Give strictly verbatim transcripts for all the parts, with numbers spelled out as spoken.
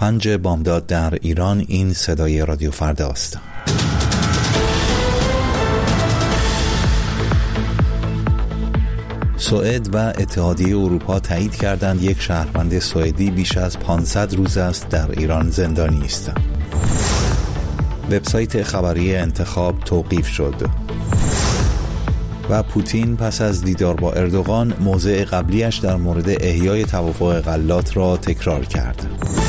پنج بامداد در ایران. این صدای رادیو فردا است. سوئد و اتحادیه اروپا تایید کردند یک شهروند سوئدی بیش از پانصد روز است در ایران زندانی است. وبسایت خبری انتخاب توقیف شد. و پوتین پس از دیدار با اردوغان موضع قبلیش در مورد احیای توافق غلات را تکرار کرد.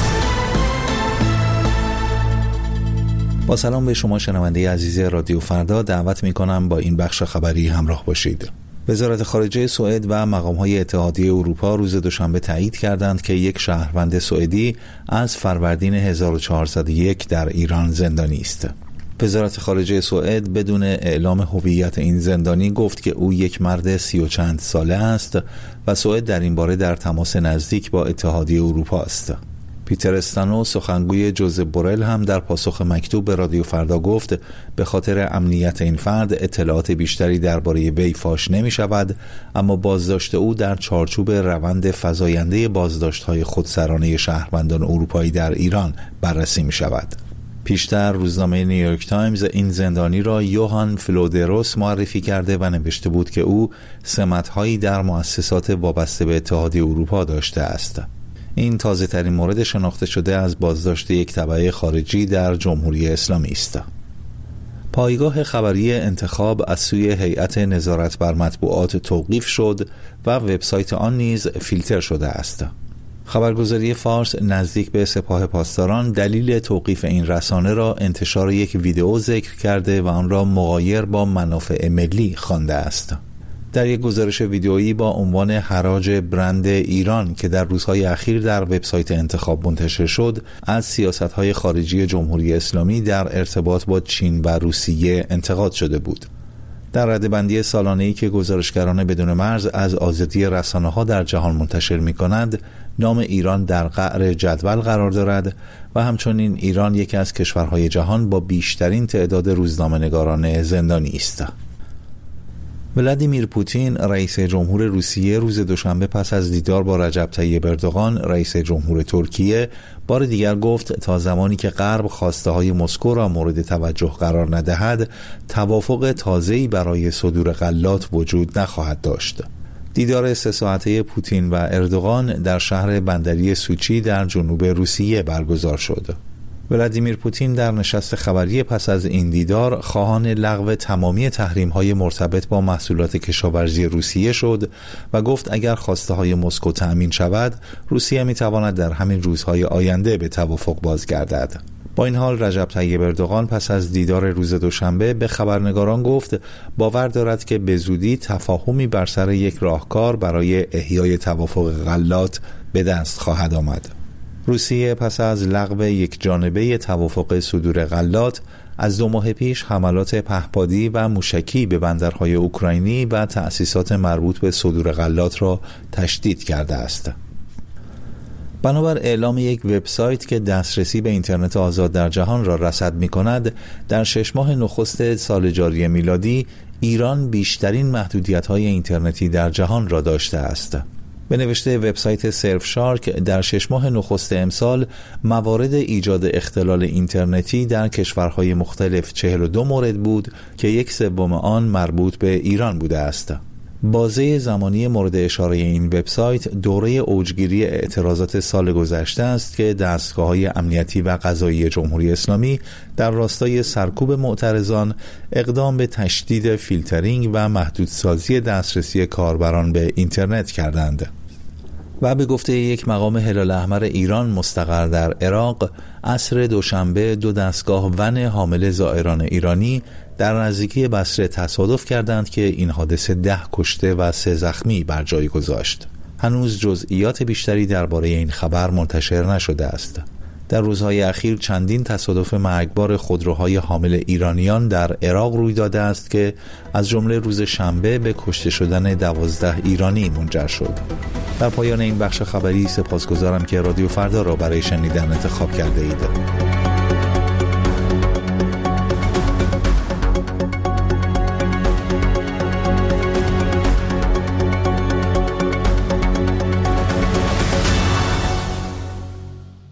با سلام به شما شنونده عزیز رادیو فردا، دعوت می کنم با این بخش خبری همراه باشید. وزارت خارجه سوئد و مقام‌های اتحادیه اروپا روز دوشنبه تایید کردند که یک شهروند سوئدی از فروردین هزار و چهارصد و یک در ایران زندانی است. وزارت خارجه سوئد بدون اعلام هویت این زندانی گفت که او یک مرد سی و چند ساله است و سوئد در این باره در تماس نزدیک با اتحادیه اروپا است. پیتر استانو، سخنگوی جوزپ بورل، هم در پاسخ مکتوب به رادیو فردا گفت به خاطر امنیت این فرد اطلاعات بیشتری درباره وی فاش نمی شود، اما بازداشت او در چارچوب روند فزاینده بازداشت‌های خودسرانه شهروندان اروپایی در ایران بررسی می شود. پیشتر روزنامه نیویورک تایمز این زندانی را یوهان فلودروس معرفی کرده و نوشته بود که او سمت‌هایی در مؤسسات وابسته به اتحادیه اروپا داشته است. این تازه ترین مورد شناخته شده از بازداشت یک تبع خارجی در جمهوری اسلامی است. پایگاه خبری انتخاب از سوی هیئت نظارت بر مطبوعات توقیف شد و وبسایت آن نیز فیلتر شده است. خبرگزاری فارس نزدیک به سپاه پاسداران دلیل توقیف این رسانه را انتشار یک ویدئو ذکر کرده و آن را مغایر با منافع ملی خوانده است. در یک گزارش ویدئویی با عنوان حراج برند ایران که در روزهای اخیر در وبسایت انتخاب منتشر شد، از سیاست‌های خارجی جمهوری اسلامی در ارتباط با چین و روسیه انتقاد شده بود. در ردبندی سالانه‌ای که گزارشگران بدون مرز از آزادی رسانه‌ها در جهان منتشر می‌کنند، نام ایران در قعر جدول قرار دارد و همچنین ایران یکی از کشورهای جهان با بیشترین تعداد روزنامه‌نگاران زندانی است. ولادیمیر پوتین، رئیس جمهور روسیه، روز دوشنبه پس از دیدار با رجب طیب اردوغان، رئیس جمهور ترکیه، بار دیگر گفت تا زمانی که غرب خواسته‌های مسکو را مورد توجه قرار ندهد، توافق تازه‌ای برای صدور غلات وجود نخواهد داشت. دیدار سه ساعته پوتین و اردوغان در شهر بندری سوچی در جنوب روسیه برگزار شد. ولادیمیر پوتین در نشست خبری پس از این دیدار خواهان لغو تمامی تحریم‌های مرتبط با محصولات کشاورزی روسیه شد و گفت اگر خواسته‌های مسکو تأمین شود، روسیه می‌تواند در همین روزهای آینده به توافق بازگردد. با این حال رجب طیب اردوغان پس از دیدار روز دوشنبه به خبرنگاران گفت باور دارد که به زودی تفاهمی بر سر یک راهکار برای احیای توافق غلات به دست خواهد آمد. روسیه پس از لغو یک جانبه توافق صدور غلات از دو ماه پیش حملات پهپادی و موشکی به بندرهای اوکراینی و تأسیسات مربوط به صدور غلات را تشدید کرده است. بنابر اعلام یک وبسایت که دسترسی به اینترنت آزاد در جهان را رصد می‌کند، در شش ماه نخست سال جاری میلادی ایران بیشترین محدودیت‌های اینترنتی در جهان را داشته است. به نوشته وبسایت سرف شارک، در شش ماه نخست امسال موارد ایجاد اختلال اینترنتی در کشورهای مختلف چهل و دو مورد بود که یک سوم آن مربوط به ایران بوده است. بازه زمانی مورد اشاره این وبسایت دوره اوجگیری اعتراضات سال گذشته است که دستگاه‌های امنیتی و قضایی جمهوری اسلامی در راستای سرکوب معترضان اقدام به تشدید فیلترینگ و محدودسازی دسترسی کاربران به اینترنت کردند. و به گفته یک مقام هلال احمر ایران مستقر در عراق، عصر دوشنبه دو دستگاه ون حامل زائران ایرانی در نزدیکی بصره تصادف کردند که این حادثه ده کشته و سه زخمی بر جای گذاشت. هنوز جزئیات بیشتری درباره این خبر منتشر نشده است. در روزهای اخیر چندین تصادف مرگبار خودروهای حامل ایرانیان در عراق روی داده است که از جمله روز شنبه به کشته شدن دوازده ایرانی منجر شد. در پایان این بخش خبری سپاسگزارم که رادیو فردا را برای شنیدن انتخاب کرده اید.